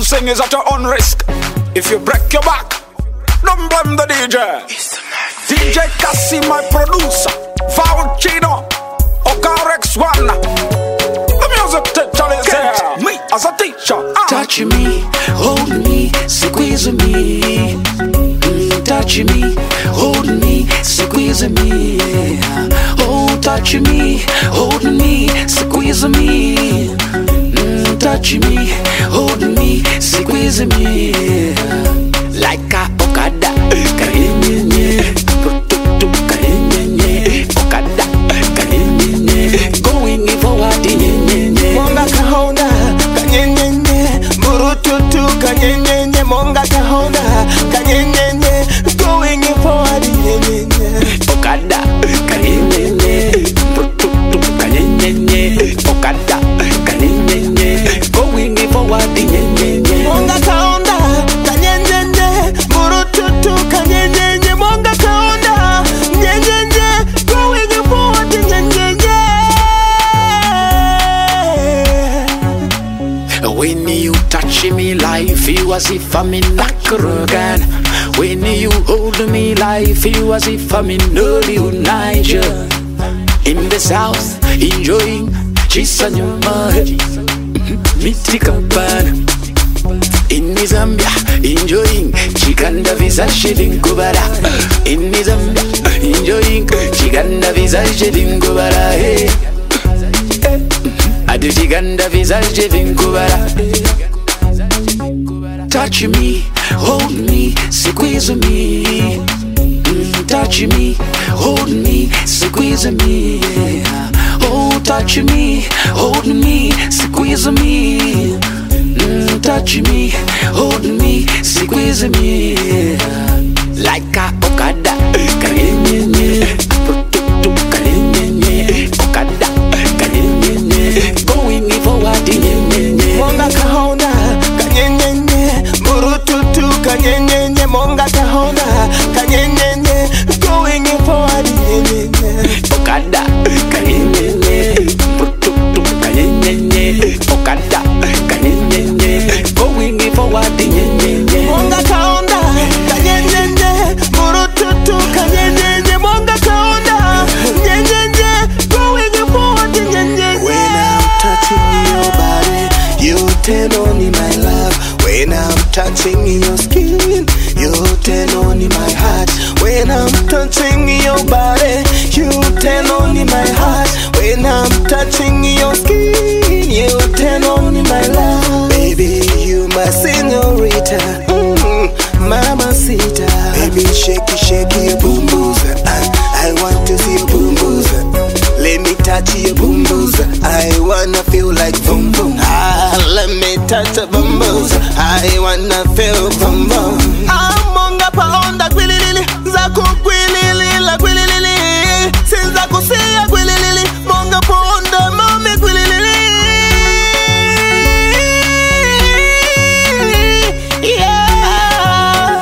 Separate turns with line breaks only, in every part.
sing is at your own risk. If you break your back, don't blame the DJ. DJ Cassie, my producer. Valchino, Ogarex One. The music teacher is here. Me as a teacher.
Touch me, hold me, squeeze me. Touch me, hold me, squeeze me. Oh, touch me, hold me, squeeze me. Touch me, hold me, squeeze me. Like a okada, karenye, prototo karenye, okada, karenye, going forward, nye.
Monga kahonda, kanyenye, burututu kanyenye, monga kahonda, kanyenye, going forward, nye.
Okada, karenye, prototo karenye, okada, karenye, going forward, nye.
Monga kahonda, kanyenye, burututu kanyenye, monga kahonda, nyenye, going forward, nye.
When you touch me, life feel as if I'm in Nakaragan. When you hold me, life feel as if I'm in Nollywood, Niger. In the south, enjoying Chisanyuma, Mitikapan. In Zambia, enjoying Chikanda Visa Shilling Kubara. In Zambia, enjoying Chikanda Visa Shilling Kubara. Hey. I do Chikanda Visa Shilling Kubara. Touch me, hold me, squeeze me. Touch me, hold me, squeeze me. Oh, touch me, hold me, squeeze me. Touch me, hold me, squeeze me. Like a okada, karenye, prototo karenye, okada, karenye, going forward, nye.
Monga kahonda, kanyenye, burututu kanyenye, monga kahonda, kanyenye, going forward, nye.
Okada, karenye, prototo karenye, okada, karenye, going forward, nye.
Monga kahonda, kanyenye, burututu kanyenye, monga kahonda, nyenye, going forward, nye. When I'm touching your body, you turn on in my love. When I'm touching your skin, you turn on in my heart. When I'm touching your body, you turn on in my heart. When I'm touching your skin, you turn on in my love. Baby, you my señorita, mamacita. Baby, shake your boom boos. I want to see your boom boos. Let me touch your boom boos. I wanna feel like boom boom. Let me touch your boom boos. I wanna feel boom boom. Amonga paonda gwilili, zako gwilili la gwilili. Sinza kusia gwilili, monga paonda mami gwilili. Yeah.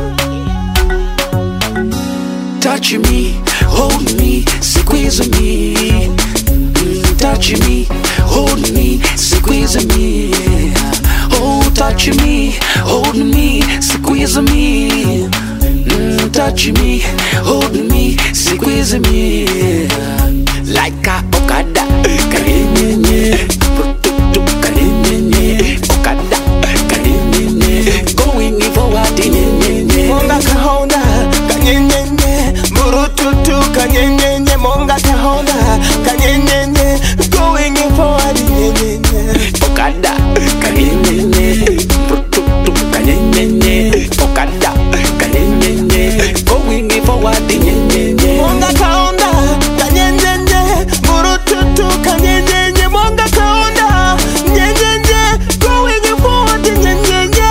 Touch me, hold me, squeeze me. Touch me, hold me, squeeze me. Oh, touch me, hold me, squeeze me. Touch me, hold me, squeeze me. Like a okada, karenye, prototo karenye, okada, karenye, going forward, nye.
Monga kahonda, kanyenye, burututu kanyenye, monga kahonda, kanyenye, going forward, nye.
Okada, karenye, prototo karenye, okada, karenye, going forward, nye.
Monga kahonda, kanyenye, burututu kanyenye, monga kahonda, nyenye, going forward, nye.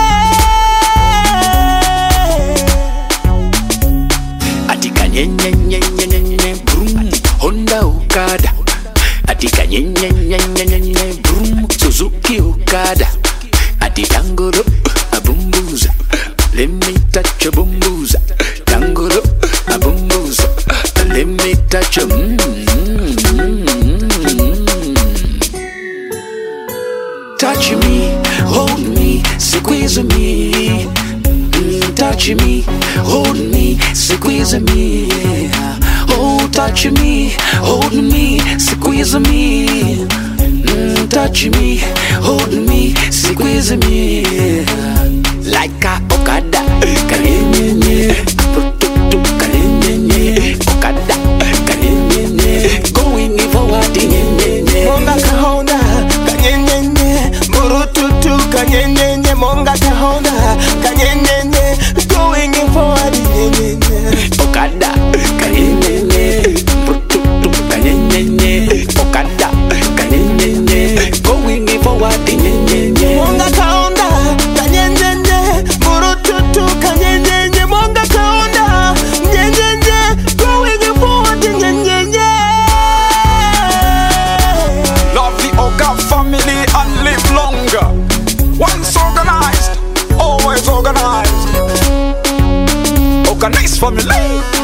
Atika nye, brum, Honda Okada. Atika nye, brum, Suzuki Okada. Ati Dangoro, a bumbuza. Let me touch a bumbuza. Dangoro, a bumbuza. Let me touch a Touch me, hold me, squeeze me, touch me, hold me, squeeze me. Oh, touch me, hold me, squeeze me, touch me, hold me, squeeze me. Like a Okada, karenye, prototo karenye, Okada, karenye, going forward yenye.
Monga kahonda, kanyenye, murututu kanyenye, monga kahonda, kanyenye, going forward yenye.
Okada, karenye, prototo kanyenye, Okada, karenye, going forward yenye.
Monga kahonda, kanyenye, murututu kanyenye, monga kahonda, nyenye, going forward yenye.
Love the Oga family and live longer. Once organized, always organized. Organized family.